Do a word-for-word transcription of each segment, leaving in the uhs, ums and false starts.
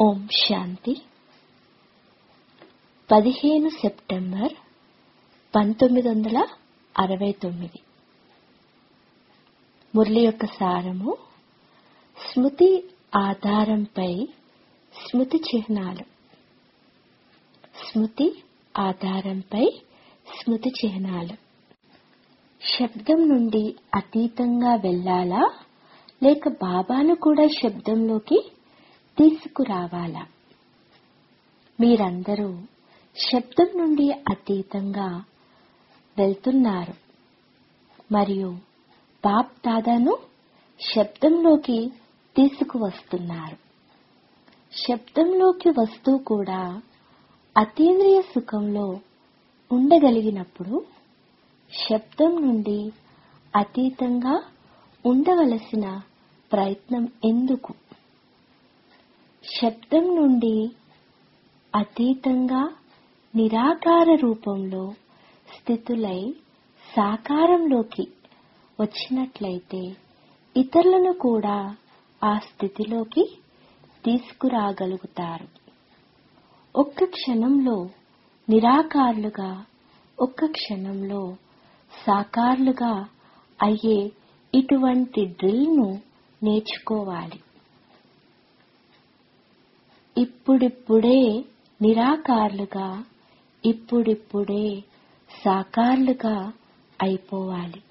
ఓం శాంతి. పదిహేను సెప్టెంబర్ పంతొమ్మిది వందల అరవై తొమ్మిది. మురళి యొక్క సారము: స్మృతి ఆధారంపై స్మృతి చిహ్నాలు. స్మృతి ఆధారంపై స్మృతి చిహ్నాలు. శబ్దం నుండి అతీతంగా వెళ్ళాలా, లేక బాబాను కూడా శబ్దంలోకి తీసుకురావాలా? మీరందరూ శబ్దం నుండి అతీతంగా వెళ్తున్నారు మరియు బాప్ దాదాను శబ్దంలోకి తీసుకువస్తున్నారు. శబ్దంలోకి వస్తూ కూడా అతీంద్రియ సుఖంలో ఉండగలిగినప్పుడు శబ్దం నుండి అతీతంగా ఉండవలసిన ప్రయత్నం ఎందుకు? శబ్దం నుండి అతీతంగా నిరాకార రూపంలో స్థితులై సాకారంలోకి వచ్చినట్లయితే ఇతరులను కూడా ఆ స్థితిలోకి తీసుకురాగలుగుతారు. ఒక్క క్షణంలో నిరాకారులుగా, ఒక్క క్షణంలో సాకారులుగా అయ్యే ఇటువంటి డ్రిల్ను నేర్చుకోవాలి. ఇప్పుడిప్పుడే నిరాకారులుగా, ఇప్పుడిప్పుడే సాకారులుగా అయిపోవాలి.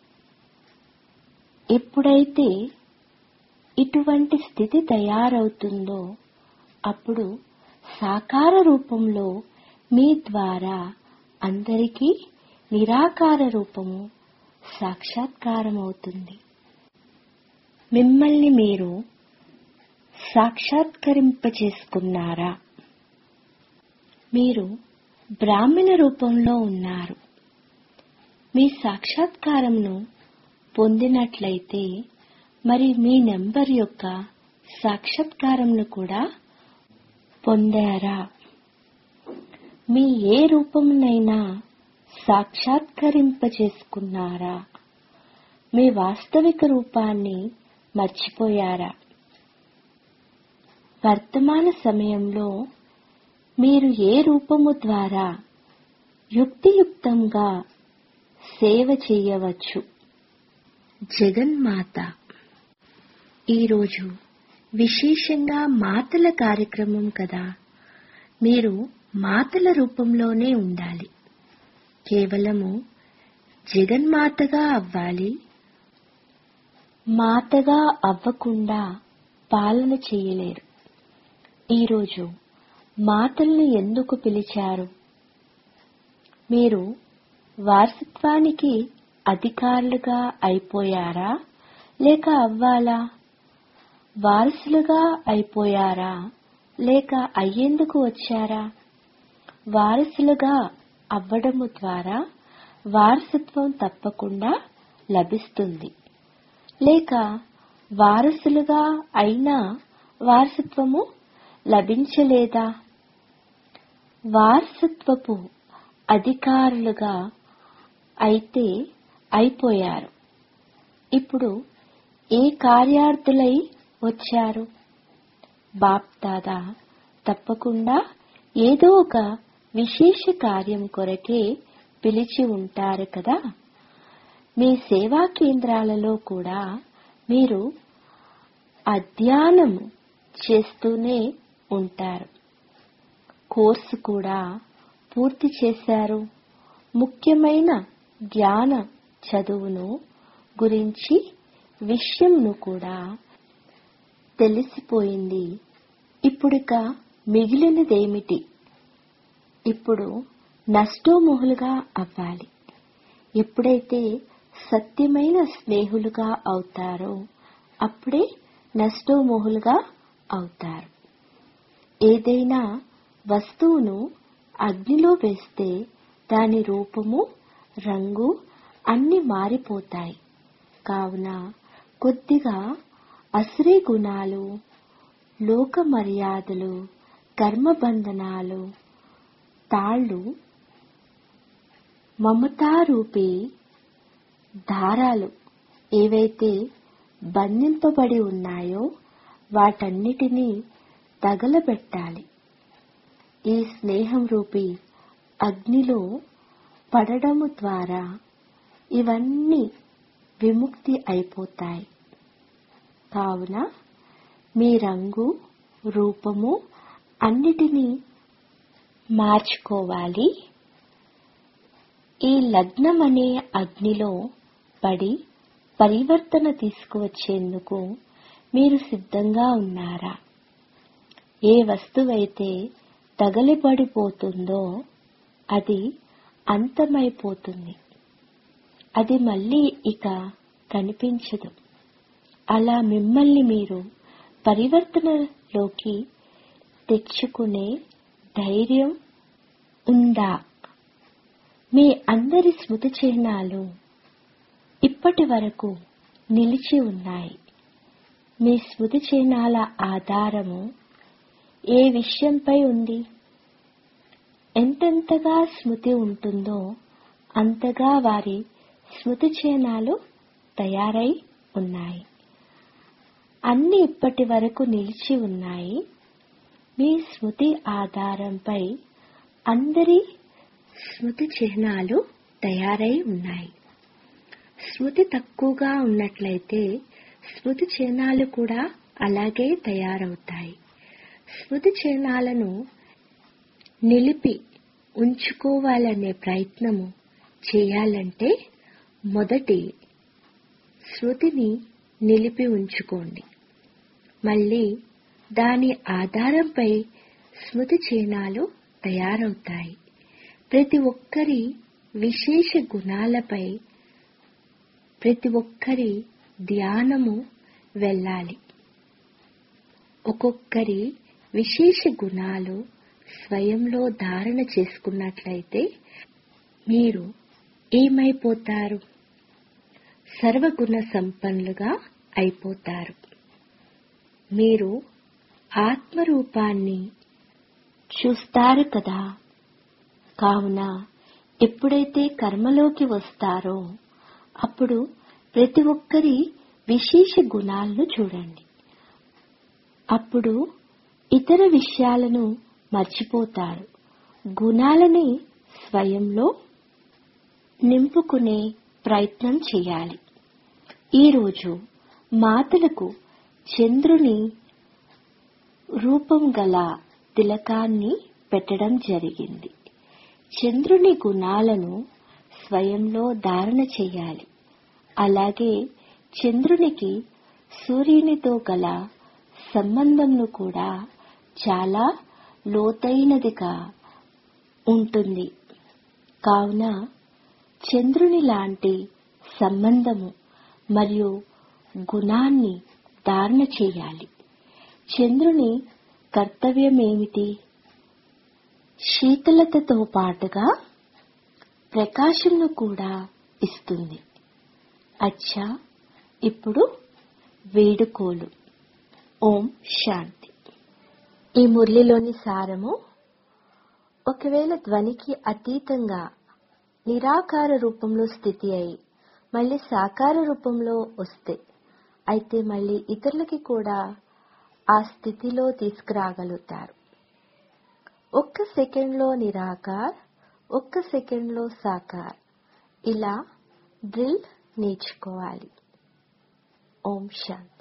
ఎప్పుడైతే ఇటువంటి స్థితి తయారవుతుందో అప్పుడు సాకార రూపంలో మీ ద్వారా అందరికీ నిరాకార రూపము సాక్షాత్కారమవుతుంది. మిమ్మల్ని మీరు సాక్షాత్కరింపచేసుకున్నారా? మీరు బ్రాహ్మణ రూపంలో ఉన్నారు. మీ సాక్షాత్కారంను పొందినట్లయితే మరి మీ నెంబర్ యొక్క సాక్షాత్కారంను కూడా పొందారా? మీ ఏ రూపమునైనా సాక్షాత్కరింపచేసుకున్నారా? మీ వాస్తవిక రూపాన్ని మర్చిపోయారా? వర్తమాన సమయంలో మీరు ఏ రూపము ద్వారా యుక్తియుక్తంగా సేవ చేయవచ్చు? జగన్మాత. ఈరోజు విశేషంగా మాతల కార్యక్రమం కదా. మీరు మాతల రూపంలోనే ఉండాలి. కేవలము జగన్మాతగా అవ్వాలి. మాతగా అవ్వకుండా పాలన చేయలేరు. ఈరోజు మాతల్ని ఎందుకు పిలిచారు? మీరు వారసత్వానికి అధికారులుగా అయిపోయారా, లేక అవ్వాలా? వారసులుగా అయిపోయారా, లేక అయ్యేందుకు వచ్చారా? వారసులుగా అవ్వడము ద్వారా వారసత్వం తప్పకుండా లభిస్తుంది. లేక వారసులుగా అయినా వారసత్వము లభించలేదా? వారసత్వపు అధికారులుగా అయితే అయిపోయారు. ఇప్పుడు ఏ కార్యార్థులై వచ్చారు? బాప్ దాదా తప్పకుండా ఏదో ఒక విశేష కార్యం కొరకే పిలిచి ఉంటారు కదా. మీ సేవా కేంద్రాలలో కూడా మీరు అధ్యయనం చేస్తూనే ఉంటారు. కోర్సు కూడా పూర్తి చేశారు. ముఖ్యమైన జ్ఞాన చదువును గురించి విషయంను కూడా తెలిసిపోయింది. ఇప్పుడిక మిగిలినదేమిటి? ఇప్పుడు నష్టోమోహులుగా అవ్వాలి. ఎప్పుడైతే సత్యమైన స్నేహులుగా అవుతారో అప్పుడే నష్టోమోహులుగా అవుతారు. ఏదైనా వస్తువును అగ్నిలో వేస్తే దాని రూపము, రంగు అన్ని మారిపోతాయి. కావున కొద్దిగా అసురీ గుణాలు, లోక మర్యాదలు, కర్మబంధనాలు, తాళ్ళు, మమతారూపీ దారాలు ఏవైతే బంధింపబడి ఉన్నాయో వాటన్నిటినీ తగలబెట్టాలి. ఈ స్నేహం రూపీ అగ్నిలో పడడము ద్వారా ఇవన్నీ విముక్తి అయిపోతాయి. కావున మీ రంగు, రూపము అన్నిటినీ మార్చుకోవాలి. ఈ లగ్నం అనే అగ్నిలో పడి పరివర్తన తీసుకువచ్చేందుకు మీరు సిద్ధంగా ఉన్నారా? ఏ వస్తువైతే తగలిబడిపోతుందో అది అంతమైపోతుంది. అది మళ్ళీ ఇక కనిపించదు. అలా మిమ్మల్ని మీరు పరివర్తనలోకి తెచ్చుకునే ధైర్యం ఉందా? మీ అందరి స్మృతి చిహ్నాలు ఇప్పటి వరకు నిలిచి ఉన్నాయి. మీ స్మృతి చిహ్నాల ఆధారము ఏ విషయంపై ఉంది? ఎంతెంతగా స్మృతి ఉంటుందో అంతగా వారి స్మృతి చిహ్నాలు తయారై ఉన్నాయి. అన్ని ఇప్పటి వరకు నిలిచి ఉన్నాయి. మీ స్మృతి ఆధారంపై అందరి స్మృతి చిహ్నాలు తయారై ఉన్నాయి. స్మృతి తక్కువగా ఉన్నట్లయితే స్మృతి చిహ్నాలు కూడా అలాగే తయారవుతాయి. స్మృతి చిహ్నాలను నిలిపి ఉంచుకోవాలనే ప్రయత్నము చేయాలంటే మొదటి స్మృతిని నిలిపి ఉంచుకోండి. మళ్ళీ దాని ఆధారంపై స్మృతి చిహ్నాలు తయారవుతాయి. ప్రతి ఒక్కరి విశేష గుణాలపై ప్రతి ఒక్కరి ధ్యానము వెళ్ళాలి. ఒక్కొక్కరి విశేష గుణాలు స్వయంలో ధారణ చేసుకున్నట్లయితే మీరు ఏమైపోతారు? సర్వగుణ సంపన్నులుగా అయిపోతారు. మీరు ఆత్మరూపాన్ని చూస్తారు కదా. కావున ఎప్పుడైతే కర్మలోకి వస్తారో అప్పుడు ప్రతి ఒక్కరి విశేష గుణాలను చూడండి. అప్పుడు ఇతర విషయాలను మర్చిపోతారు. గుణాలని స్వయంలో నింపుకునే ప్రయత్నం చేయాలి. ఈరోజు మాతలకు చంద్రుని రూపం గల తిలకాన్ని పెట్టడం జరిగింది. చంద్రుని గుణాలను స్వయంలో ధారణ చేయాలి. అలాగే చంద్రునికి సూర్యునితో గల సంబంధంను కూడా చాలా లోతైనదిగా ఉంటుంది. కావున చంద్రుని లాంటి సంబంధము మరియు గుణాన్ని ధారణ చేయాలి. చంద్రుని కర్తవ్యమేమిటి? శీతలతతో పాటుగా ప్రకాశంను కూడా ఇస్తుంది. అచ్చా, ఇప్పుడు వేడుకోలు. ఓం శాంతి. ఈ మురళిలోని సారము, ఒకవేళ ధ్వనికి అతీతంగా నిరాకార రూపంలో స్థితి అయి మళ్ళీ సాకార రూపంలో వస్తే అయితే మళ్ళీ ఇతరులకి కూడా ఆ స్థితిలో తీసుకురాగలుగుతారు. ఒక్క సెకండ్లో నిరాకార్, ఒక్క సెకండ్లో సాకార్, ఇలా డ్రిల్ నేర్చుకోవాలి. ఓం శాంతి.